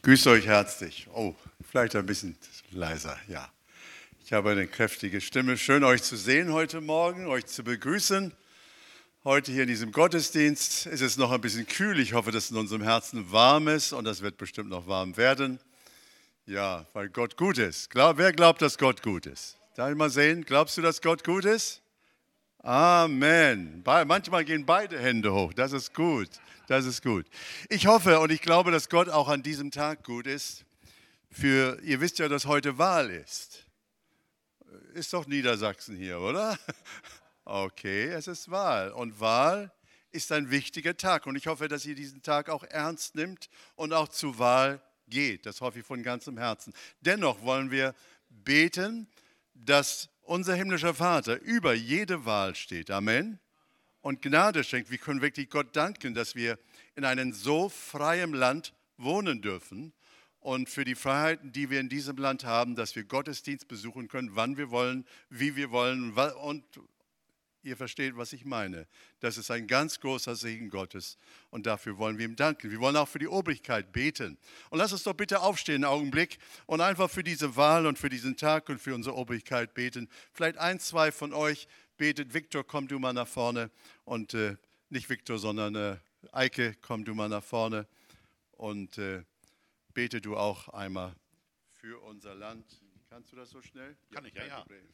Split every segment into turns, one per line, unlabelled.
Ich grüße euch herzlich. Oh, vielleicht ein bisschen leiser, ja. Ich habe eine kräftige Stimme. Schön, euch zu sehen heute Morgen, euch zu begrüßen. Heute hier in diesem Gottesdienst ist es noch ein bisschen kühl. Ich hoffe, dass es in unserem Herzen warm ist und das wird bestimmt noch warm werden. Ja, weil Gott gut ist. Wer glaubt, dass Gott gut ist? Darf ich mal sehen? Glaubst du, dass Gott gut ist? Amen. Manchmal gehen beide Hände hoch. Das ist gut. Das ist gut. Ich hoffe und ich glaube, dass Gott auch an diesem Tag gut ist. Ihr wisst ja, dass heute Wahl ist. Ist doch Niedersachsen hier, oder? Okay, es ist Wahl. Und Wahl ist ein wichtiger Tag. Und ich hoffe, dass ihr diesen Tag auch ernst nimmt und auch zur Wahl geht. Das hoffe ich von ganzem Herzen. Dennoch wollen wir beten, dass unser himmlischer Vater über jede Wahl steht. Amen. Und Gnade schenkt. Wir können wirklich Gott danken, dass wir in einem so freien Land wohnen dürfen und für die Freiheiten, die wir in diesem Land haben, dass wir Gottesdienst besuchen können, wann wir wollen, wie wir wollen. Und ihr versteht, was ich meine. Das ist ein ganz großer Segen Gottes und dafür wollen wir ihm danken. Wir wollen auch für die Obrigkeit beten. Und lasst uns doch bitte aufstehen einen Augenblick und einfach für diese Wahl und für diesen Tag und für unsere Obrigkeit beten. Vielleicht ein, zwei von euch betet. Viktor, komm du mal nach vorne. Und nicht Viktor, sondern Eike, komm du mal nach vorne. Und bete du auch einmal für unser Land. Kannst du das so schnell?
Kann ich, ja.
Danke.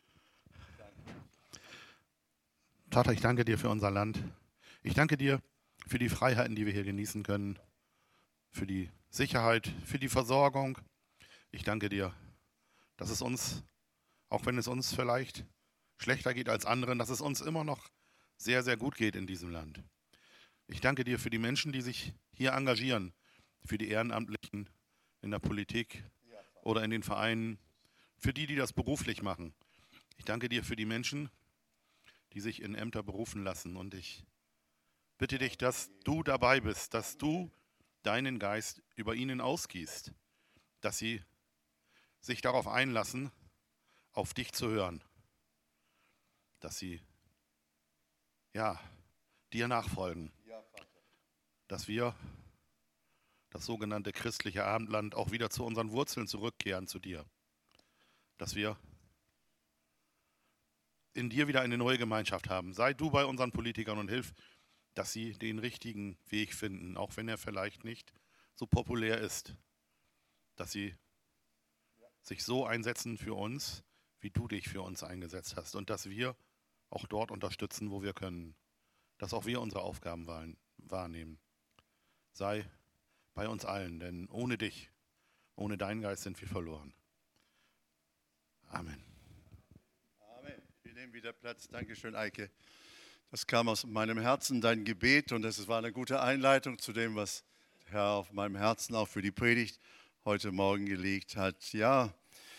Vater, ich danke dir für unser Land. Ich danke dir für die Freiheiten, die wir hier genießen können, für die Sicherheit, für die Versorgung. Ich danke dir, dass es uns, auch wenn es uns vielleicht schlechter geht als anderen, dass es uns immer noch sehr, sehr gut geht in diesem Land. Ich danke dir für die Menschen, die sich hier engagieren, für die Ehrenamtlichen in der Politik oder in den Vereinen, für die das beruflich machen. Ich danke dir für die Menschen, die sich in Ämter berufen lassen. Und ich bitte dich, dass du dabei bist, dass du deinen Geist über ihnen ausgießt, dass sie sich darauf einlassen, auf dich zu hören, dass sie dir nachfolgen, dass wir das sogenannte christliche Abendland auch wieder zu unseren Wurzeln zurückkehren, zu dir, dass wir in dir wieder eine neue Gemeinschaft haben. Sei du bei unseren Politikern und hilf, dass sie den richtigen Weg finden, auch wenn er vielleicht nicht so populär ist, dass sie sich so einsetzen für uns, wie du dich für uns eingesetzt hast und dass wir auch dort unterstützen, wo wir können, dass auch wir unsere Aufgaben wahrnehmen. Sei bei uns allen, denn ohne dich, ohne deinen Geist sind wir verloren. Amen.
Wir nehmen wieder Platz. Dankeschön, Eike. Das kam aus meinem Herzen, dein Gebet, und das war eine gute Einleitung zu dem, was der Herr auf meinem Herzen auch für die Predigt heute Morgen gelegt hat. Ja,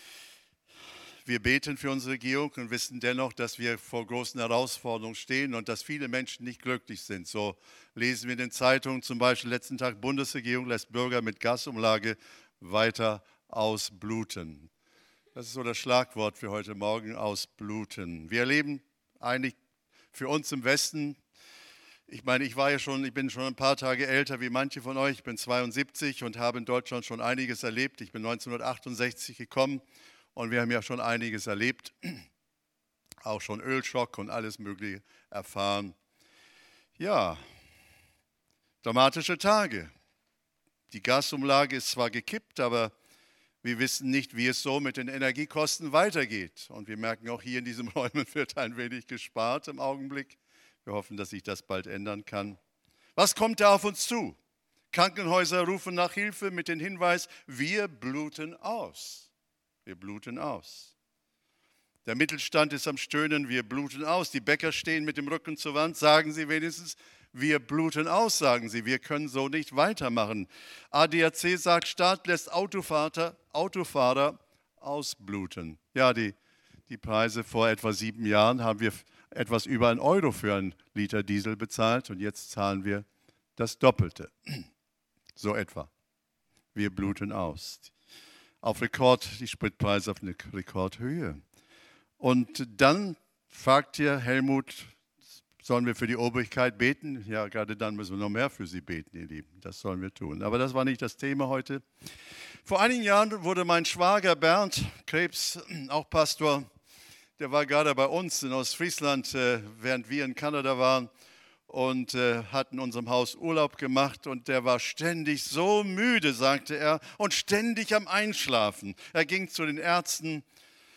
wir beten für unsere Regierung und wissen dennoch, dass wir vor großen Herausforderungen stehen und dass viele Menschen nicht glücklich sind. So lesen wir in den Zeitungen zum Beispiel letzten Tag, Bundesregierung lässt Bürger mit Gasumlage weiter ausbluten. Das ist so das Schlagwort für heute Morgen, ausbluten. Wir erleben eigentlich für uns im Westen, ich meine, ich bin schon ein paar Tage älter wie manche von euch, ich bin 72 und habe in Deutschland schon einiges erlebt. Ich bin 1968 gekommen und wir haben ja schon einiges erlebt, auch schon Ölschock und alles Mögliche erfahren. Ja, dramatische Tage. Die Gasumlage ist zwar gekippt, aber wir wissen nicht, wie es so mit den Energiekosten weitergeht. Und wir merken auch hier in diesen Räumen wird ein wenig gespart im Augenblick. Wir hoffen, dass sich das bald ändern kann. Was kommt da auf uns zu? Krankenhäuser rufen nach Hilfe mit dem Hinweis, wir bluten aus. Wir bluten aus. Der Mittelstand ist am Stöhnen, wir bluten aus. Die Bäcker stehen mit dem Rücken zur Wand, sagen sie wenigstens, wir bluten aus, sagen sie, wir können so nicht weitermachen. ADAC sagt, Staat lässt Autofahrer ausbluten. Ja, die Preise vor etwa 7 Jahren haben wir etwas über 1 Euro für einen Liter Diesel bezahlt und jetzt zahlen wir das Doppelte. So etwa. Wir bluten aus. Die Spritpreise auf eine Rekordhöhe. Und dann fragt hier Helmut Sollen wir für die Obrigkeit beten? Ja, gerade dann müssen wir noch mehr für sie beten, ihr Lieben. Das sollen wir tun. Aber das war nicht das Thema heute. Vor einigen Jahren wurde mein Schwager Bernd Krebs, auch Pastor, der war gerade bei uns in Ostfriesland, während wir in Kanada waren und hat in unserem Haus Urlaub gemacht. Und der war ständig so müde, sagte er, und ständig am Einschlafen. Er ging zu den Ärzten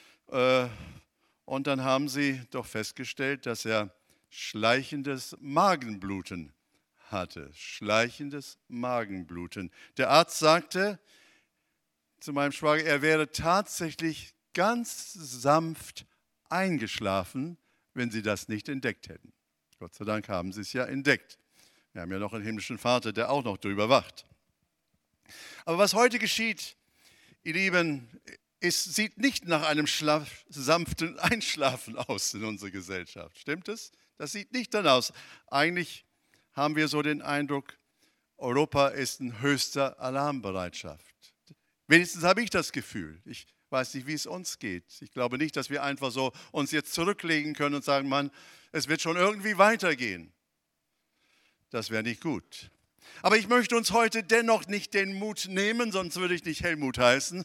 und dann haben sie doch festgestellt, dass er schleichendes Magenbluten hatte. Schleichendes Magenbluten. Der Arzt sagte zu meinem Schwager, er wäre tatsächlich ganz sanft eingeschlafen, wenn sie das nicht entdeckt hätten. Gott sei Dank haben sie es ja entdeckt. Wir haben ja noch einen himmlischen Vater, der auch noch drüber wacht. Aber was heute geschieht, ihr Lieben, es sieht nicht nach einem sanften Einschlafen aus in unserer Gesellschaft. Stimmt es? Das sieht nicht danach aus. Eigentlich haben wir so den Eindruck, Europa ist in höchster Alarmbereitschaft. Wenigstens habe ich das Gefühl. Ich weiß nicht, wie es uns geht. Ich glaube nicht, dass wir einfach so uns jetzt zurücklegen können und sagen, Mann, es wird schon irgendwie weitergehen. Das wäre nicht gut. Aber ich möchte uns heute dennoch nicht den Mut nehmen, sonst würde ich nicht Helmut heißen.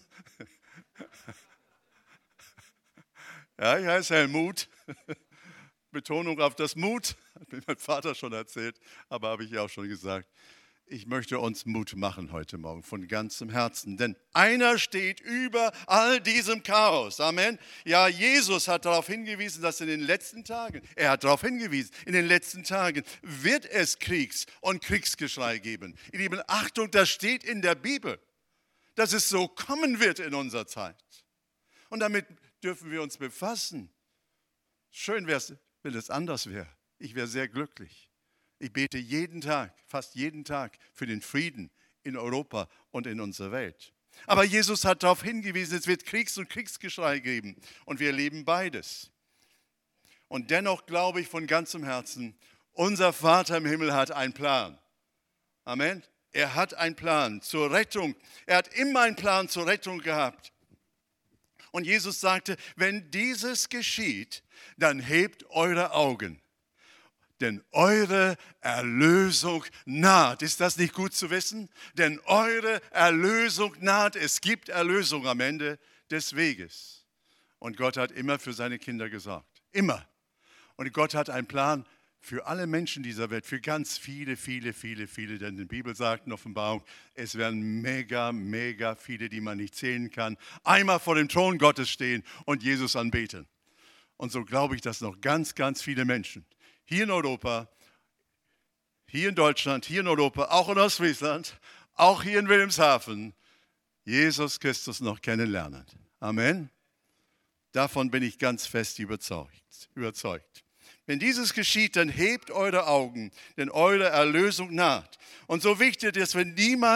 Ja, ich heiße Helmut. Betonung auf das Mut, hat mir mein Vater schon erzählt, aber habe ich ja auch schon gesagt. Ich möchte uns Mut machen heute Morgen von ganzem Herzen, denn einer steht über all diesem Chaos. Amen. Ja, Jesus hat darauf hingewiesen, dass in den letzten Tagen, in den letzten Tagen wird es Kriegs- und Kriegsgeschrei geben. Ihr Lieben, Achtung, das steht in der Bibel, dass es so kommen wird in unserer Zeit. Und damit dürfen wir uns befassen. Schön wäre es, wenn es anders wäre. Ich wäre sehr glücklich. Ich bete jeden Tag, fast jeden Tag für den Frieden in Europa und in unserer Welt. Aber Jesus hat darauf hingewiesen, es wird Kriegs- und Kriegsgeschrei geben. Und wir erleben beides. Und dennoch glaube ich von ganzem Herzen, unser Vater im Himmel hat einen Plan. Amen. Er hat einen Plan zur Rettung. Er hat immer einen Plan zur Rettung gehabt. Und Jesus sagte, wenn dieses geschieht, dann hebt eure Augen, denn eure Erlösung naht. Ist das nicht gut zu wissen? Denn eure Erlösung naht. Es gibt Erlösung am Ende des Weges. Und Gott hat immer für seine Kinder gesorgt. Immer. Und Gott hat einen Plan für alle Menschen dieser Welt, für ganz viele. Denn die Bibel sagt in Offenbarung, es werden mega viele, die man nicht zählen kann, einmal vor dem Thron Gottes stehen und Jesus anbeten. Und so glaube ich, dass noch ganz viele Menschen hier in Europa, hier in Deutschland, hier in Europa, auch in Ostfriesland, auch hier in Wilhelmshaven, Jesus Christus noch kennenlernen. Amen. Davon bin ich ganz fest überzeugt. Wenn dieses geschieht, dann hebt eure Augen, denn eure Erlösung naht. Und so wichtig, dass wir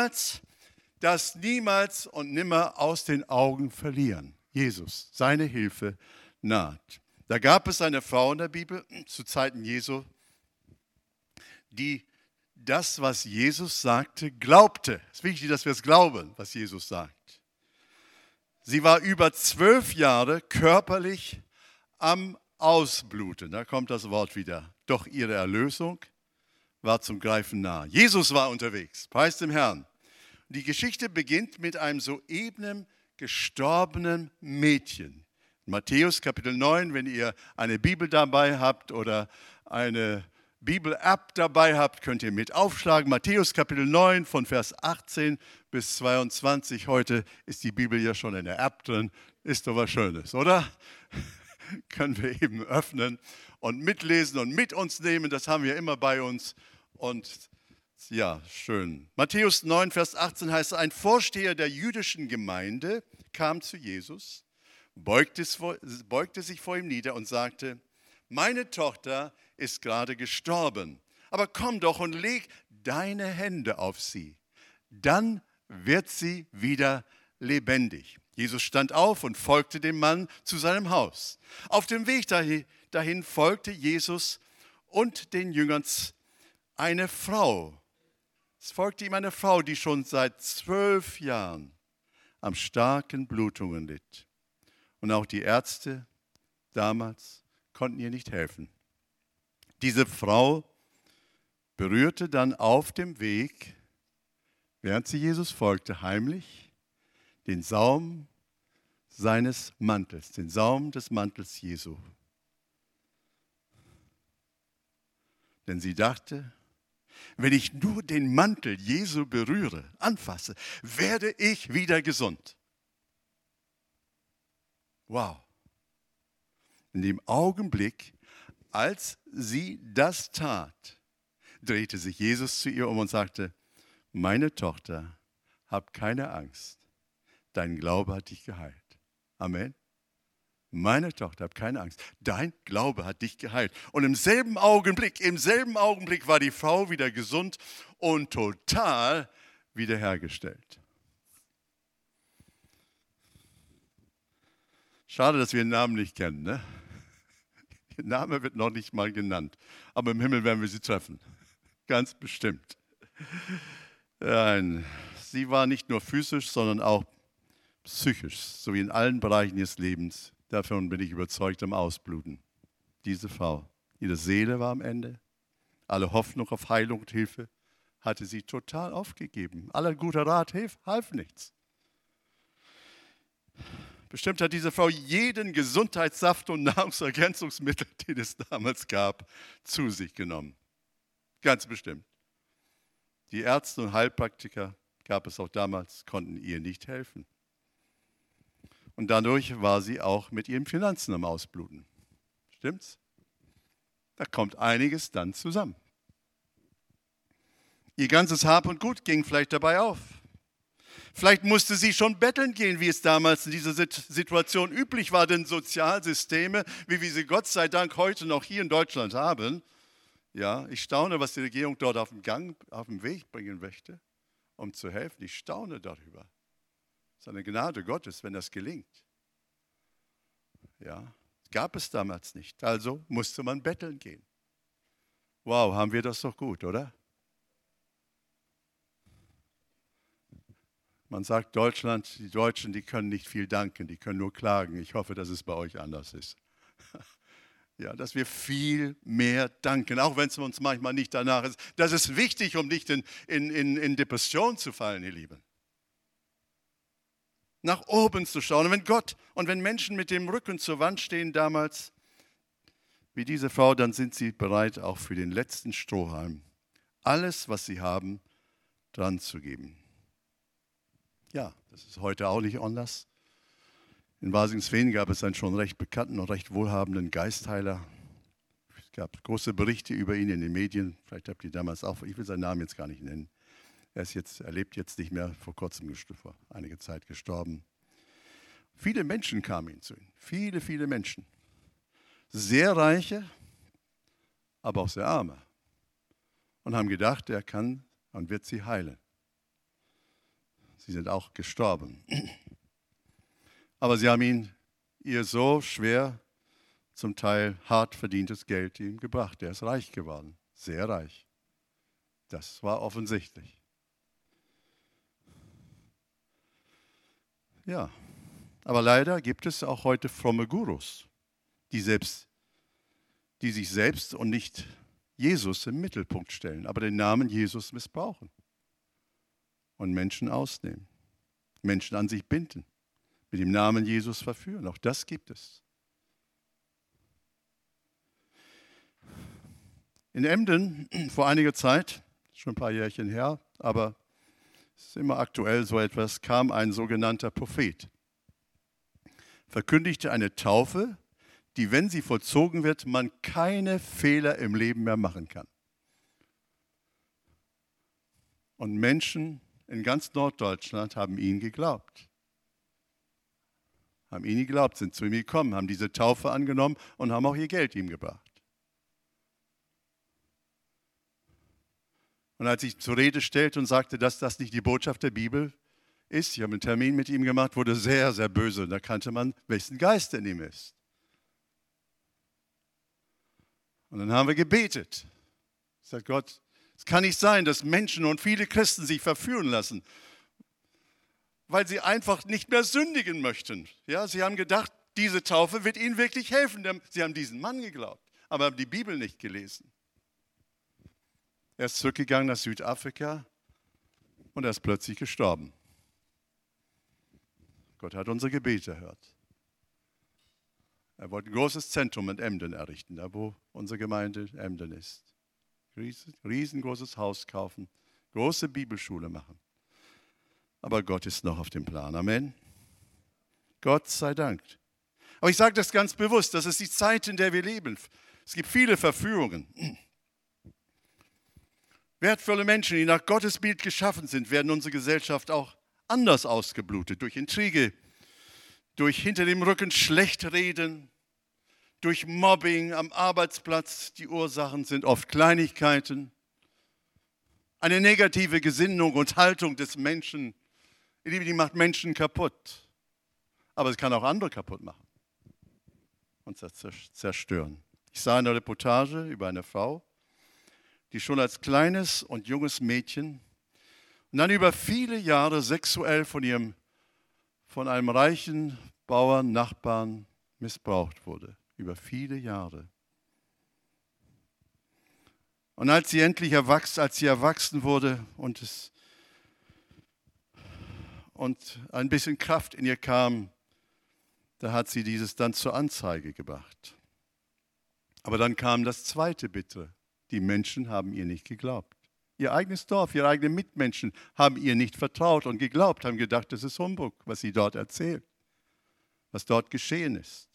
das niemals und nimmer aus den Augen verlieren. Jesus, seine Hilfe naht. Da gab es eine Frau in der Bibel zu Zeiten Jesu, die das, was Jesus sagte, glaubte. Es ist wichtig, dass wir es glauben, was Jesus sagt. Sie war über 12 Jahre körperlich am Ausbluten. Da kommt das Wort wieder. Doch ihre Erlösung war zum Greifen nahe. Jesus war unterwegs. Preis dem Herrn. Die Geschichte beginnt mit einem soeben gestorbenen Mädchen. Matthäus Kapitel 9, wenn ihr eine Bibel dabei habt oder eine Bibel-App dabei habt, könnt ihr mit aufschlagen. Matthäus Kapitel 9 von Vers 18 bis 22. Heute ist die Bibel ja schon in der App drin. Ist doch was Schönes, oder? Können wir eben öffnen und mitlesen und mit uns nehmen. Das haben wir immer bei uns. Und ja, schön. Matthäus 9, Vers 18 heißt, ein Vorsteher der jüdischen Gemeinde kam zu Jesus, beugte sich vor ihm nieder und sagte, meine Tochter ist gerade gestorben, aber komm doch und leg deine Hände auf sie. Dann wird sie wieder lebendig. Jesus stand auf und folgte dem Mann zu seinem Haus. Auf dem Weg dahin folgte Jesus und den Jüngern eine Frau. Es folgte ihm eine Frau, die schon seit 12 Jahren an starken Blutungen litt. Und auch die Ärzte damals konnten ihr nicht helfen. Diese Frau berührte dann auf dem Weg, während sie Jesus folgte, heimlich den Saum seines Mantels, den Saum des Mantels Jesu. Denn sie dachte, wenn ich nur den Mantel Jesu berühre, anfasse, werde ich wieder gesund. Wow. In dem Augenblick, als sie das tat, drehte sich Jesus zu ihr um und sagte, meine Tochter, hab keine Angst, dein Glaube hat dich geheilt. Amen. Meine Tochter, hab keine Angst, dein Glaube hat dich geheilt. Und im selben Augenblick war die Frau wieder gesund und total wiederhergestellt. Schade, dass wir den Namen nicht kennen, ne? Ihr Name wird noch nicht mal genannt, aber im Himmel werden wir sie treffen. Ganz bestimmt. Nein, sie war nicht nur physisch, sondern auch psychisch, sowie in allen Bereichen ihres Lebens. Davon bin ich überzeugt, am Ausbluten. Diese Frau, ihre Seele war am Ende. Alle Hoffnung auf Heilung und Hilfe hatte sie total aufgegeben. Aller guter Rat half nichts. Bestimmt hat diese Frau jeden Gesundheitssaft und Nahrungsergänzungsmittel, den es damals gab, zu sich genommen. Ganz bestimmt. Die Ärzte und Heilpraktiker gab es auch damals, konnten ihr nicht helfen. Und dadurch war sie auch mit ihren Finanzen am Ausbluten. Stimmt's? Da kommt einiges dann zusammen. Ihr ganzes Hab und Gut ging vielleicht dabei auf. Vielleicht musste sie schon betteln gehen, wie es damals in dieser Situation üblich war, denn Sozialsysteme, wie wir sie Gott sei Dank heute noch hier in Deutschland haben, ja, ich staune, was die Regierung dort auf den Weg bringen möchte, um zu helfen. Ich staune darüber. Es ist eine Gnade Gottes, wenn das gelingt. Ja, gab es damals nicht. Also musste man betteln gehen. Wow, haben wir das doch gut, oder? Man sagt Deutschland, die Deutschen, die können nicht viel danken, die können nur klagen. Ich hoffe, dass es bei euch anders ist. Ja, dass wir viel mehr danken, auch wenn es uns manchmal nicht danach ist. Das ist wichtig, um nicht in Depression zu fallen, ihr Lieben. Nach oben zu schauen. Und wenn Menschen mit dem Rücken zur Wand stehen damals, wie diese Frau, dann sind sie bereit, auch für den letzten Strohhalm alles, was sie haben, dran zu geben. Ja, das ist heute auch nicht anders. In Wasingszween gab es einen schon recht bekannten und recht wohlhabenden Geistheiler. Es gab große Berichte über ihn in den Medien. Vielleicht habt ihr damals auch, ich will seinen Namen jetzt gar nicht nennen. Er lebt jetzt nicht mehr, vor kurzem, vor einiger Zeit gestorben. Viele Menschen kamen zu ihm. Viele, viele Menschen. Sehr reiche, aber auch sehr arme. Und haben gedacht, er kann und wird sie heilen. Sie sind auch gestorben. Aber sie haben ihr so schwer, zum Teil hart verdientes Geld ihm gebracht. Er ist reich geworden, sehr reich. Das war offensichtlich. Ja, aber leider gibt es auch heute fromme Gurus, die sich selbst und nicht Jesus im Mittelpunkt stellen, aber den Namen Jesus missbrauchen und Menschen ausnehmen, Menschen an sich binden, mit dem Namen Jesus verführen. Auch das gibt es. In Emden vor einiger Zeit, schon ein paar Jährchen her, aber es ist immer aktuell so etwas, kam ein sogenannter Prophet, verkündigte eine Taufe, die, wenn sie vollzogen wird, man keine Fehler im Leben mehr machen kann. Und Menschen in ganz Norddeutschland haben ihn geglaubt. Sind zu ihm gekommen, haben diese Taufe angenommen und haben auch ihr Geld ihm gebracht. Und als ich zur Rede stellte und sagte, dass das nicht die Botschaft der Bibel ist, ich habe einen Termin mit ihm gemacht, wurde sehr, sehr böse. Und da kannte man, wessen Geist in ihm ist. Und dann haben wir gebetet. Ich sagte, Gott, es kann nicht sein, dass Menschen und viele Christen sich verführen lassen, weil sie einfach nicht mehr sündigen möchten. Ja, sie haben gedacht, diese Taufe wird ihnen wirklich helfen. Sie haben diesen Mann geglaubt. aber haben die Bibel nicht gelesen. Er ist zurückgegangen nach Südafrika und er ist plötzlich gestorben. Gott hat unsere Gebete erhört. Er wollte ein großes Zentrum in Emden errichten, da wo unsere Gemeinde Emden ist. Riesengroßes Haus kaufen, große Bibelschule machen. Aber Gott ist noch auf dem Plan. Amen. Gott sei Dank. Aber ich sage das ganz bewusst, das ist die Zeit, in der wir leben. Es gibt viele Verführungen. Wertvolle Menschen, die nach Gottes Bild geschaffen sind, werden unsere Gesellschaft auch anders ausgeblutet. Durch Intrige, durch hinter dem Rücken Schlechtreden, durch Mobbing am Arbeitsplatz. Die Ursachen sind oft Kleinigkeiten. Eine negative Gesinnung und Haltung des Menschen, die macht Menschen kaputt. Aber es kann auch andere kaputt machen und zerstören. Ich sah eine Reportage über eine Frau, die schon als kleines und junges Mädchen und dann über viele Jahre sexuell von einem reichen Bauern, Nachbarn missbraucht wurde. Über viele Jahre. Und als sie erwachsen wurde und ein bisschen Kraft in ihr kam, da hat sie dieses dann zur Anzeige gebracht. Aber dann kam das zweite Bittere. Die Menschen haben ihr nicht geglaubt. Ihr eigenes Dorf, ihre eigenen Mitmenschen haben ihr nicht vertraut und geglaubt, haben gedacht, das ist Humbug, was sie dort erzählt, was dort geschehen ist.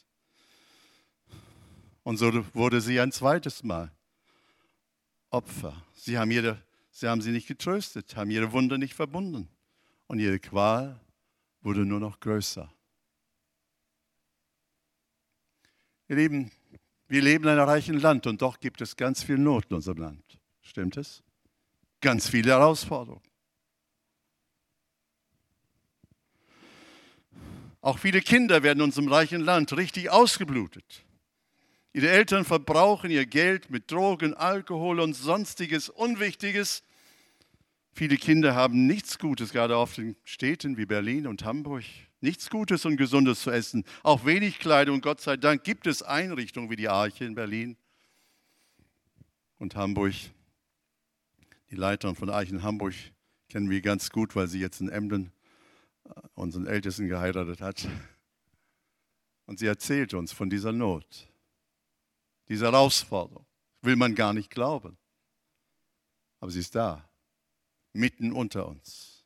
Und so wurde sie ein zweites Mal Opfer. Sie haben sie nicht getröstet, haben ihre Wunde nicht verbunden. Und ihre Qual wurde nur noch größer. Ihr Lieben, wir leben in einem reichen Land und doch gibt es ganz viel Not in unserem Land. Stimmt es? Ganz viele Herausforderungen. Auch viele Kinder werden in unserem reichen Land richtig ausgeblutet. Ihre Eltern verbrauchen ihr Geld mit Drogen, Alkohol und sonstiges Unwichtiges. Viele Kinder haben nichts Gutes, gerade auf den Städten wie Berlin und Hamburg. Nichts Gutes und Gesundes zu essen. Auch wenig Kleidung. Gott sei Dank gibt es Einrichtungen wie die Arche in Berlin und Hamburg. Die Leiterin von Arche in Hamburg kennen wir ganz gut, weil sie jetzt in Emden unseren Ältesten geheiratet hat. Und sie erzählt uns von dieser Not. Diese Herausforderung will man gar nicht glauben. Aber sie ist da, mitten unter uns.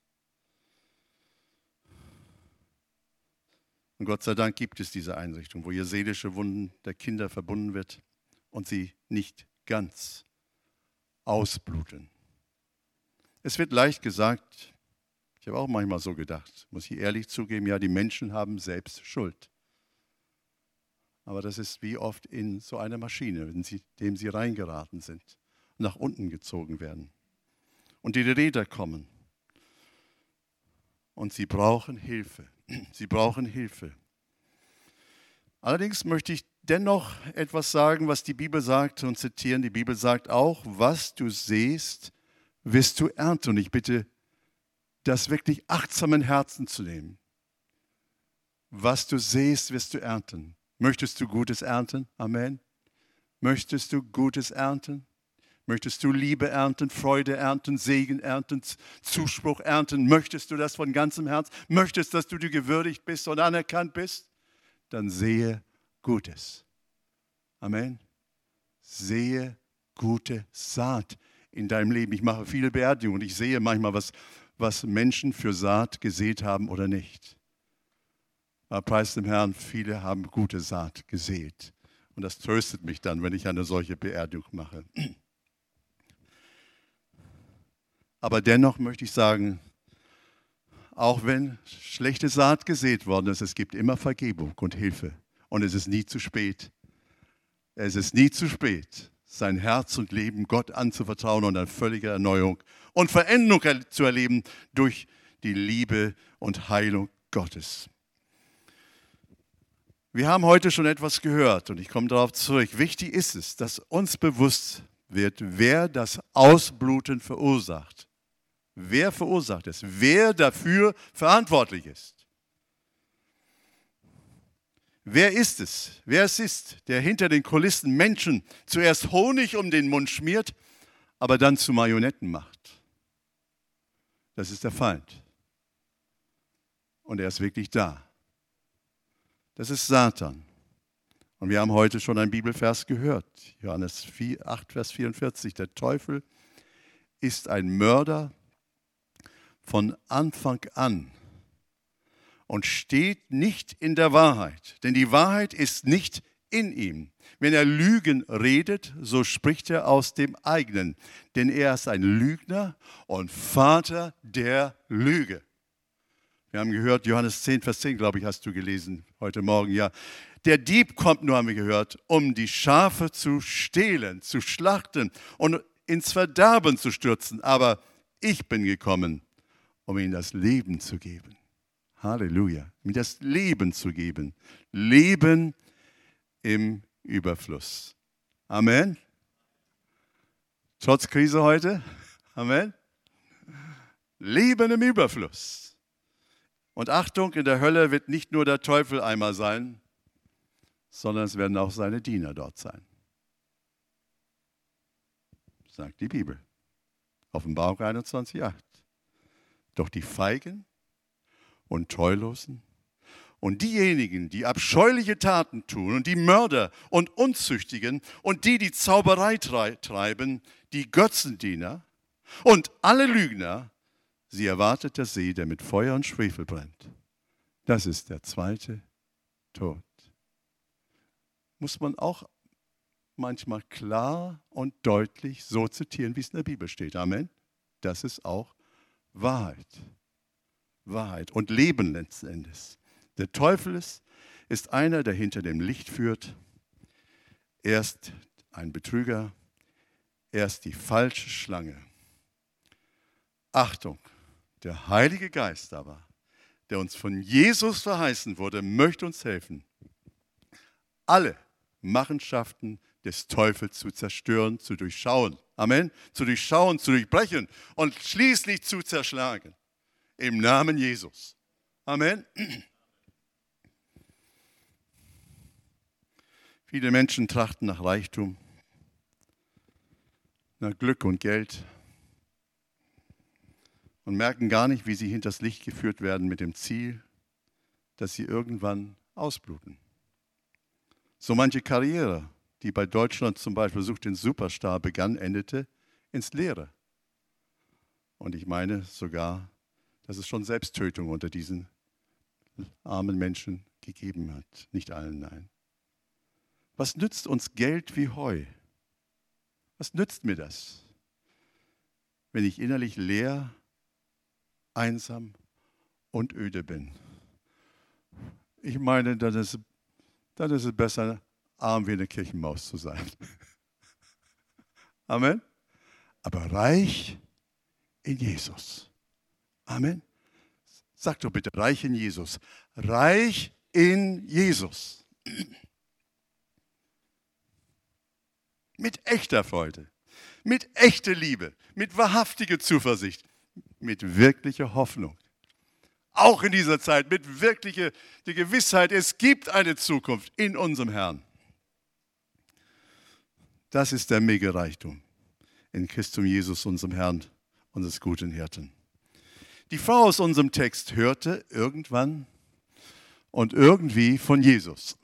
Und Gott sei Dank gibt es diese Einrichtung, wo ihr seelische Wunden der Kinder verbunden wird und sie nicht ganz ausbluten. Es wird leicht gesagt, ich habe auch manchmal so gedacht, muss ich ehrlich zugeben, ja, die Menschen haben selbst Schuld. Aber das ist wie oft in so einer Maschine, in dem sie reingeraten sind, nach unten gezogen werden. Und die Räder kommen. Und sie brauchen Hilfe. Sie brauchen Hilfe. Allerdings möchte ich dennoch etwas sagen, was die Bibel sagt und zitieren. Die Bibel sagt auch, was du sähst, wirst du ernten. Und ich bitte, das wirklich achtsam in Herzen zu nehmen. Was du sähst, wirst du ernten. Möchtest du Gutes ernten? Amen. Möchtest du Gutes ernten? Möchtest du Liebe ernten, Freude ernten, Segen ernten, Zuspruch ernten? Möchtest du das von ganzem Herzen? Möchtest, dass du dir gewürdigt bist und anerkannt bist? Dann sehe Gutes. Amen. Sehe gute Saat in deinem Leben. Ich mache viele Beerdigungen und ich sehe manchmal, was Menschen für Saat gesät haben oder nicht. Aber preis dem Herrn, viele haben gute Saat gesät. Und das tröstet mich dann, wenn ich eine solche Beerdigung mache. Aber dennoch möchte ich sagen, auch wenn schlechte Saat gesät worden ist, es gibt immer Vergebung und Hilfe. Und es ist nie zu spät. Es ist nie zu spät, sein Herz und Leben Gott anzuvertrauen und eine völlige Erneuerung und Veränderung zu erleben durch die Liebe und Heilung Gottes. Wir haben heute schon etwas gehört und ich komme darauf zurück. Wichtig ist es, dass uns bewusst wird, wer das Ausbluten verursacht. Wer verursacht es? Wer dafür verantwortlich ist? Wer ist es? Wer es ist, der hinter den Kulissen Menschen zuerst Honig um den Mund schmiert, aber dann zu Marionetten macht? Das ist der Feind. Und er ist wirklich da. Das ist Satan. Und wir haben heute schon einen Bibelvers gehört. Johannes 8, Vers 44. Der Teufel ist ein Mörder von Anfang an und steht nicht in der Wahrheit, denn die Wahrheit ist nicht in ihm. Wenn er Lügen redet, so spricht er aus dem eigenen, denn er ist ein Lügner und Vater der Lüge. Wir haben gehört, Johannes 10, Vers 10, glaube ich, hast du gelesen heute Morgen, ja. Der Dieb kommt nur, haben wir gehört, um die Schafe zu stehlen, zu schlachten und ins Verderben zu stürzen. Aber ich bin gekommen, um ihnen das Leben zu geben. Halleluja. Mir das Leben zu geben. Leben im Überfluss. Amen. Trotz Krise heute. Amen. Leben im Überfluss. Und Achtung, in der Hölle wird nicht nur der Teufel einmal sein, sondern es werden auch seine Diener dort sein. Sagt die Bibel. Offenbarung 21,8. Doch die Feigen und Treulosen und diejenigen, die abscheuliche Taten tun und die Mörder und Unzüchtigen und die Zauberei treiben, die Götzendiener und alle Lügner, sie erwartet der See, der mit Feuer und Schwefel brennt. Das ist der zweite Tod. Muss man auch manchmal klar und deutlich so zitieren, wie es in der Bibel steht. Amen. Das ist auch Wahrheit. Wahrheit und Leben letzten Endes. Der Teufel ist einer, der hinter dem Licht führt. Er ist ein Betrüger. Er ist die falsche Schlange. Achtung, der Heilige Geist aber, der uns von Jesus verheißen wurde, möchte uns helfen, alle Machenschaften des Teufels zu zerstören, zu durchschauen. Amen. Zu durchschauen, zu durchbrechen und schließlich zu zerschlagen. Im Namen Jesus. Amen. Viele Menschen trachten nach Reichtum, nach Glück und Geld und merken gar nicht, wie sie hinters Licht geführt werden mit dem Ziel, dass sie irgendwann ausbluten. So manche Karriere, die bei Deutschland zum Beispiel sucht den Superstar begann, endete ins Leere. Und ich meine sogar, dass es schon Selbsttötung unter diesen armen Menschen gegeben hat. Nicht allen, nein. Was nützt uns Geld wie Heu? Was nützt mir das, wenn ich innerlich leer, einsam und öde bin? Ich meine, dann ist es besser, arm wie eine Kirchenmaus zu sein. Amen. Aber reich in Jesus. Amen. Sag doch bitte, reich in Jesus. Reich in Jesus. Mit echter Freude, mit echter Liebe, mit wahrhaftiger Zuversicht, mit wirklicher Hoffnung. Auch in dieser Zeit mit wirklicher die Gewissheit, es gibt eine Zukunft in unserem Herrn. Das ist der Mega-Reichtum in Christum Jesus, unserem Herrn, unseres guten Hirten. Die Frau aus unserem Text hörte irgendwann und irgendwie von Jesus.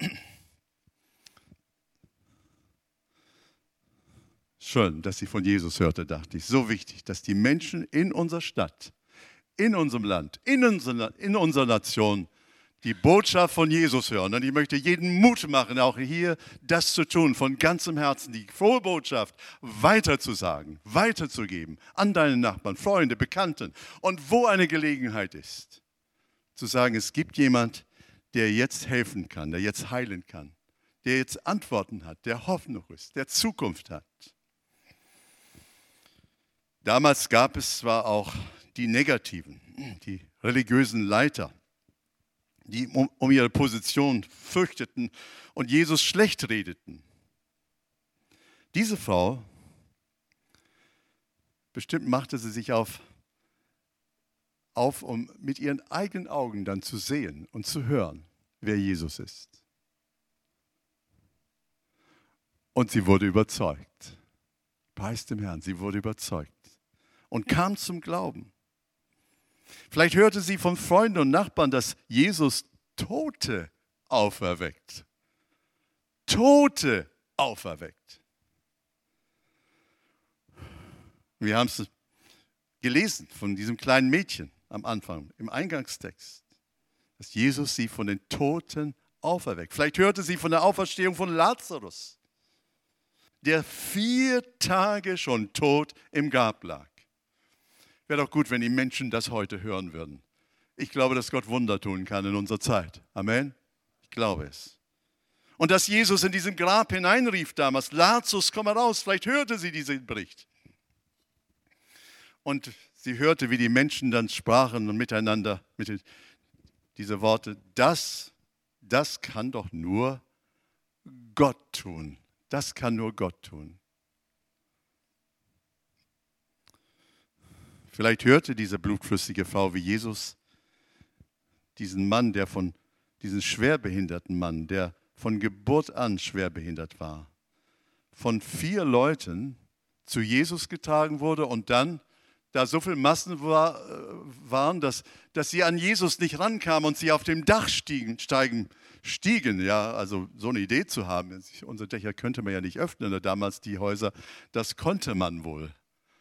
Schön, dass sie von Jesus hörte, dachte ich. So wichtig, dass die Menschen in unserer Stadt, in unserem Land, in unserer Nation die Botschaft von Jesus hören. Und ich möchte jeden Mut machen, auch hier das zu tun, von ganzem Herzen, die frohe Botschaft weiterzusagen, weiterzugeben an deine Nachbarn, Freunde, Bekannten. Und wo eine Gelegenheit ist, zu sagen, es gibt jemand, der jetzt helfen kann, der jetzt heilen kann, der jetzt Antworten hat, der Hoffnung ist, der Zukunft hat. Damals gab es zwar auch die Negativen, die religiösen Leiter, die um ihre Position fürchteten und Jesus schlecht redeten. Diese Frau, bestimmt machte sie sich auf, um mit ihren eigenen Augen dann zu sehen und zu hören, wer Jesus ist. Und sie wurde überzeugt. Preis dem Herrn, sie wurde überzeugt und kam zum Glauben. Vielleicht hörte sie von Freunden und Nachbarn, dass Jesus Tote auferweckt. Tote auferweckt. Wir haben es gelesen von diesem kleinen Mädchen am Anfang, im Eingangstext, dass Jesus sie von den Toten auferweckt. Vielleicht hörte sie von der Auferstehung von Lazarus, der 4 Tage schon tot im Grab lag. Wäre doch gut, wenn die Menschen das heute hören würden. Ich glaube, dass Gott Wunder tun kann in unserer Zeit. Amen? Ich glaube es. Und dass Jesus in diesem Grab hineinrief damals, Lazarus, komm heraus. Vielleicht hörte sie diesen Bericht. Und sie hörte, wie die Menschen dann sprachen und miteinander mit diese Worte, das kann doch nur Gott tun. Das kann nur Gott tun. Vielleicht hörte diese blutflüssige Frau, wie Jesus diesen Mann, diesen schwerbehinderten Mann, der von Geburt an schwerbehindert war, von 4 Leuten zu Jesus getragen wurde und dann, da so viele Massen waren, dass sie an Jesus nicht rankamen und sie auf dem Dach stiegen, ja, also so eine Idee zu haben. Unsere Dächer könnte man ja nicht öffnen, damals die Häuser, das konnte man wohl.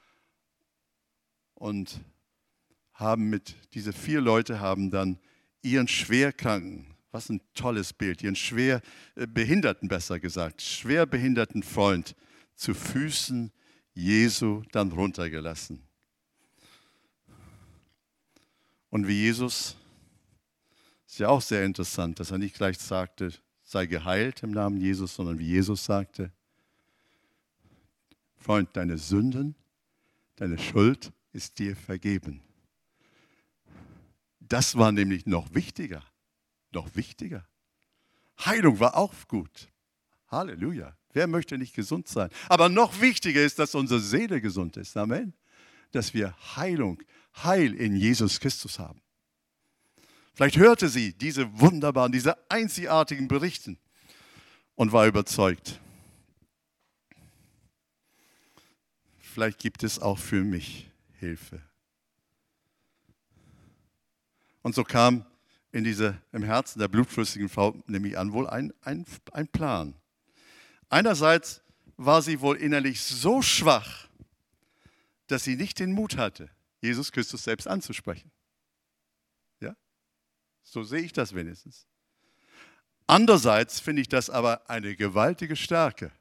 Und diese 4 Leute haben dann ihren Schwerkranken, was ein tolles Bild, ihren Schwerbehinderten besser gesagt, schwerbehinderten Freund zu Füßen Jesu dann runtergelassen. Und wie Jesus, ist ja auch sehr interessant, dass er nicht gleich sagte, sei geheilt im Namen Jesus, sondern wie Jesus sagte, Freund, deine Sünden, deine Schuld ist dir vergeben. Das war nämlich noch wichtiger. Noch wichtiger. Heilung war auch gut. Halleluja. Wer möchte nicht gesund sein? Aber noch wichtiger ist, dass unsere Seele gesund ist. Amen. Dass wir Heil in Jesus Christus haben. Vielleicht hörte sie diese wunderbaren, diese einzigartigen Berichte und war überzeugt. Vielleicht gibt es auch für mich Hilfe. Und so kam im Herzen der blutflüssigen Frau nämlich an wohl ein Plan. Einerseits war sie wohl innerlich so schwach, dass sie nicht den Mut hatte, Jesus Christus selbst anzusprechen. Ja? So sehe ich das wenigstens. Andererseits finde ich das aber eine gewaltige Stärke,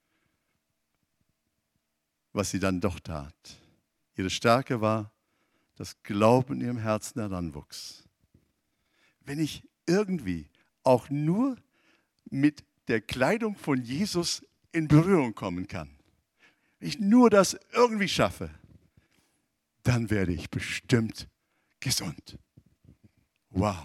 was sie dann doch tat. Ihre Stärke war, dass Glauben in ihrem Herzen heranwuchs. Wenn ich irgendwie auch nur mit der Kleidung von Jesus in Berührung kommen kann, wenn ich nur das irgendwie schaffe, dann werde ich bestimmt gesund. Wow.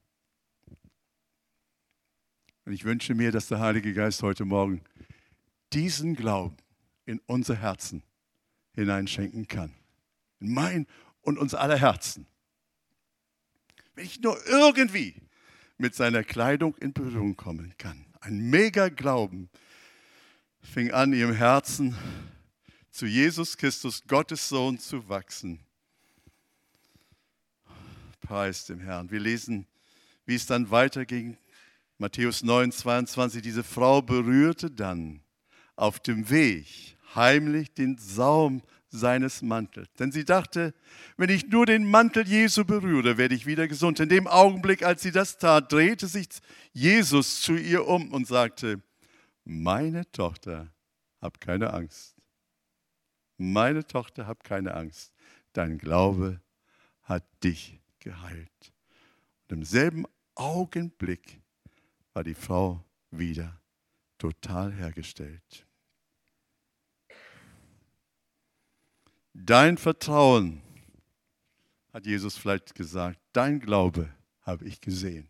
Und ich wünsche mir, dass der Heilige Geist heute Morgen diesen Glauben in unser Herzen hineinschenken kann. In mein und unser aller Herzen. Wenn ich nur irgendwie mit seiner Kleidung in Berührung kommen kann. Ein mega Glauben fing an, in ihrem Herzen zu Jesus Christus, Gottes Sohn, zu wachsen. Preis dem Herrn. Wir lesen, wie es dann weiterging. Matthäus 9, 22. Diese Frau berührte dann auf dem Weg heimlich den Saum seines Mantels. Denn sie dachte, wenn ich nur den Mantel Jesu berühre, werde ich wieder gesund. In dem Augenblick, als sie das tat, drehte sich Jesus zu ihr um und sagte, meine Tochter, hab keine Angst. Meine Tochter, hab keine Angst. Dein Glaube hat dich geheilt. Und im selben Augenblick war die Frau wieder total hergestellt. Dein Vertrauen, hat Jesus vielleicht gesagt, dein Glaube habe ich gesehen.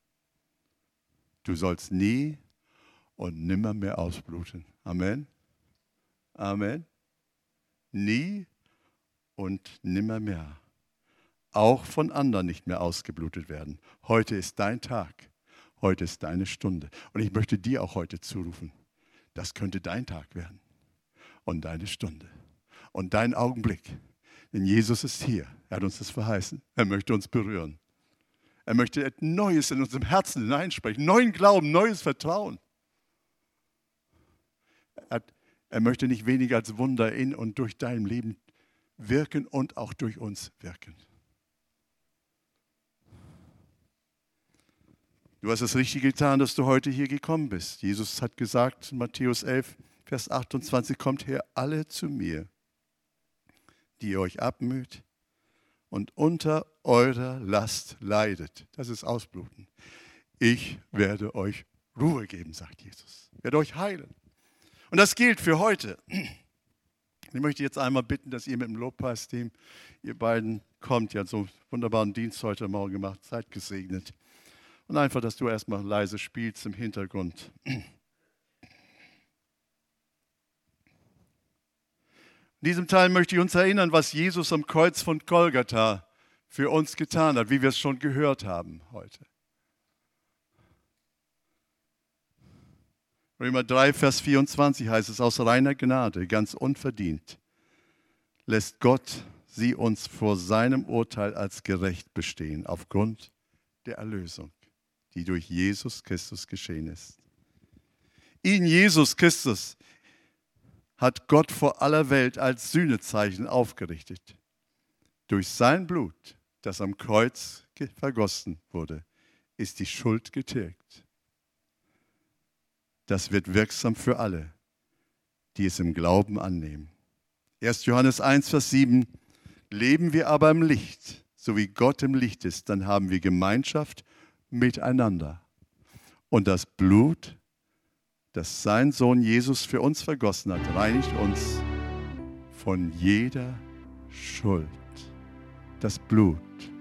Du sollst nie und nimmer mehr ausbluten. Amen. Amen. Nie und nimmer mehr. Auch von anderen nicht mehr ausgeblutet werden. Heute ist dein Tag. Heute ist deine Stunde. Und ich möchte dir auch heute zurufen, Das könnte dein Tag werden und deine Stunde und dein Augenblick. Denn Jesus ist hier. Er hat uns das verheißen. Er möchte uns berühren. Er möchte etwas Neues in unserem Herzen hineinsprechen. Neuen Glauben, neues Vertrauen. Er möchte nicht weniger als Wunder in und durch dein Leben wirken und auch durch uns wirken. Du hast das Richtige getan, dass du heute hier gekommen bist. Jesus hat gesagt in Matthäus 11, Vers 28, kommt her alle zu mir, die ihr euch abmüht und unter eurer Last leidet. Das ist Ausbluten. Ich werde euch Ruhe geben, sagt Jesus. Ich werde euch heilen. Und das gilt für heute. Ich möchte jetzt einmal bitten, dass ihr mit dem Lobpreisteam, ihr beiden kommt, ihr habt so einen wunderbaren Dienst heute Morgen gemacht, seid gesegnet. Und einfach, dass du erstmal leise spielst im Hintergrund. In diesem Teil möchte ich uns erinnern, was Jesus am Kreuz von Golgatha für uns getan hat, wie wir es schon gehört haben heute. Römer 3, Vers 24 heißt es, aus reiner Gnade, ganz unverdient, lässt Gott sie uns vor seinem Urteil als gerecht bestehen, aufgrund der Erlösung, die durch Jesus Christus geschehen ist. Ihn, Jesus Christus, hat Gott vor aller Welt als Sühnezeichen aufgerichtet. Durch sein Blut, das am Kreuz vergossen wurde, ist die Schuld getilgt. Das wird wirksam für alle, die es im Glauben annehmen. 1. Johannes 1, Vers 7, leben wir aber im Licht, so wie Gott im Licht ist, dann haben wir Gemeinschaft miteinander. Und das Blut, das sein Sohn Jesus für uns vergossen hat, reinigt uns von jeder Schuld. Das Blut.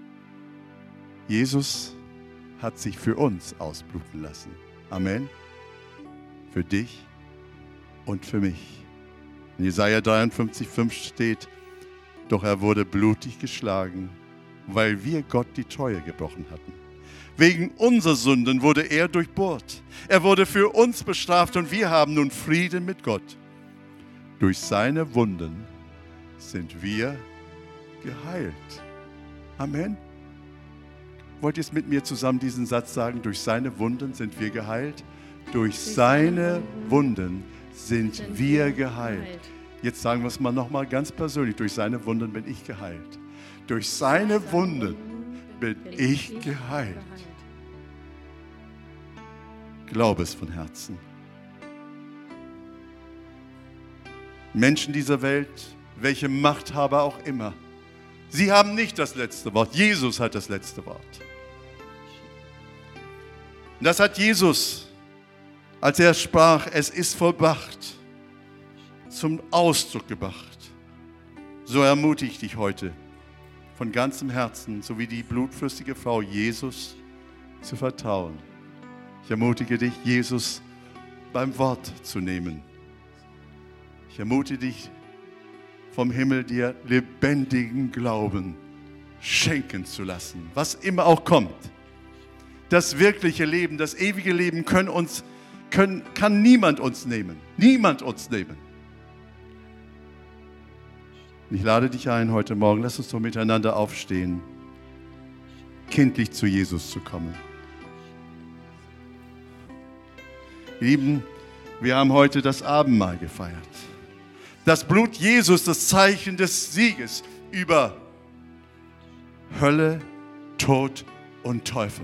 Jesus hat sich für uns ausbluten lassen. Amen. Für dich und für mich. In Jesaja 53,5 steht, doch er wurde blutig geschlagen, weil wir Gott die Treue gebrochen hatten. Wegen unserer Sünden wurde er durchbohrt. Er wurde für uns bestraft und wir haben nun Frieden mit Gott. Durch seine Wunden sind wir geheilt. Amen. Wollt ihr es mit mir zusammen diesen Satz sagen? Durch seine Wunden sind wir geheilt. Durch seine Wunden sind wir geheilt. Jetzt sagen wir es mal nochmal ganz persönlich. Durch seine Wunden bin ich geheilt. Durch seine Wunden bin ich geheilt. Glaube es von Herzen. Menschen dieser Welt, welche Machthaber auch immer, sie haben nicht das letzte Wort. Jesus hat das letzte Wort. Und das hat Jesus, als er sprach, es ist vollbracht, zum Ausdruck gebracht. So ermutige ich dich heute von ganzem Herzen, so wie die blutflüssige Frau, Jesus zu vertrauen. Ich ermutige dich, Jesus beim Wort zu nehmen. Ich ermutige dich, vom Himmel dir lebendigen Glauben schenken zu lassen, was immer auch kommt. Das wirkliche Leben, das ewige Leben kann niemand uns nehmen. Niemand uns nehmen. Ich lade dich ein heute Morgen, lass uns doch miteinander aufstehen, kindlich zu Jesus zu kommen. Lieben, wir haben heute das Abendmahl gefeiert. Das Blut Jesus, das Zeichen des Sieges über Hölle, Tod und Teufel.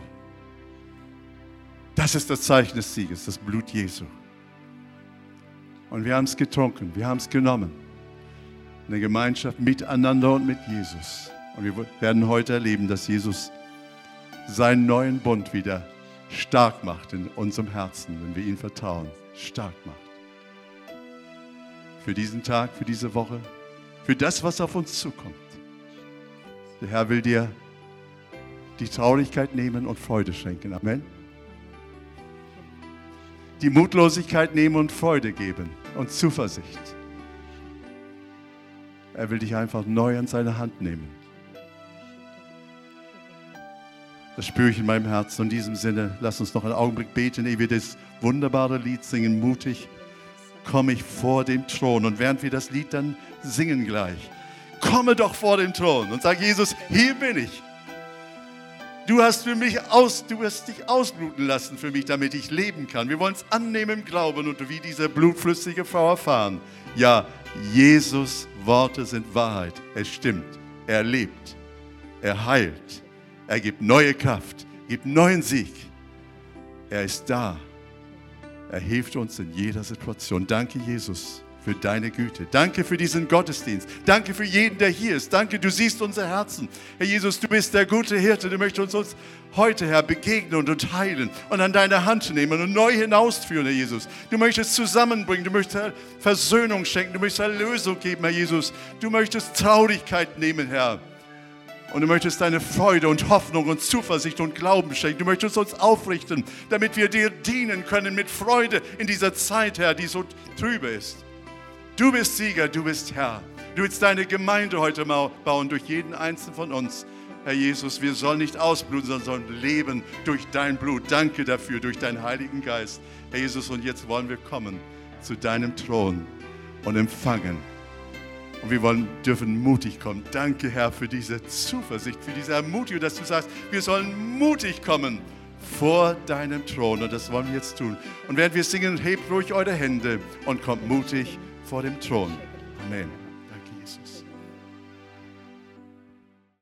Das ist das Zeichen des Sieges, das Blut Jesu. Und wir haben es getrunken, wir haben es genommen. Eine Gemeinschaft miteinander und mit Jesus. Und wir werden heute erleben, dass Jesus seinen neuen Bund wieder stark macht in unserem Herzen, wenn wir ihm vertrauen, stark macht. Für diesen Tag, für diese Woche, für das, was auf uns zukommt. Der Herr will dir die Traurigkeit nehmen und Freude schenken. Amen. Die Mutlosigkeit nehmen und Freude geben und Zuversicht. Er will dich einfach neu an seine Hand nehmen. Das spüre ich in meinem Herzen. Und in diesem Sinne, lass uns noch einen Augenblick beten, ehe wir das wunderbare Lied singen, mutig komme ich vor dem Thron. Und während wir das Lied dann singen gleich, komme doch vor den Thron und sag, Jesus, hier bin ich. Du hast dich ausbluten lassen für mich, damit ich leben kann. Wir wollen es annehmen im Glauben und wie diese blutflüssige Frau erfahren. Ja, Jesus' Worte sind Wahrheit. Es stimmt. Er lebt. Er heilt. Er gibt neue Kraft, gibt neuen Sieg. Er ist da. Er hilft uns in jeder Situation. Danke, Jesus, für deine Güte. Danke für diesen Gottesdienst. Danke für jeden, der hier ist. Danke, du siehst unser Herzen. Herr Jesus, du bist der gute Hirte. Du möchtest uns heute, Herr, begegnen und heilen und an deine Hand nehmen und neu hinausführen, Herr Jesus. Du möchtest zusammenbringen. Du möchtest, Herr, Versöhnung schenken. Du möchtest Erlösung geben, Herr Jesus. Du möchtest Traurigkeit nehmen, Herr. Und du möchtest deine Freude und Hoffnung und Zuversicht und Glauben schenken. Du möchtest uns aufrichten, damit wir dir dienen können mit Freude in dieser Zeit, Herr, die so trübe ist. Du bist Sieger, du bist Herr. Du willst deine Gemeinde heute mal bauen durch jeden einzelnen von uns. Herr Jesus, wir sollen nicht ausbluten, sondern sollen leben durch dein Blut. Danke dafür, durch deinen Heiligen Geist. Herr Jesus, und jetzt wollen wir kommen zu deinem Thron und empfangen. Und wir dürfen mutig kommen. Danke, Herr, für diese Zuversicht, für diese Ermutigung, dass du sagst, wir sollen mutig kommen vor deinem Thron. Und das wollen wir jetzt tun. Und während wir singen, hebt ruhig eure Hände und kommt mutig vor dem Thron. Amen. Danke, Jesus.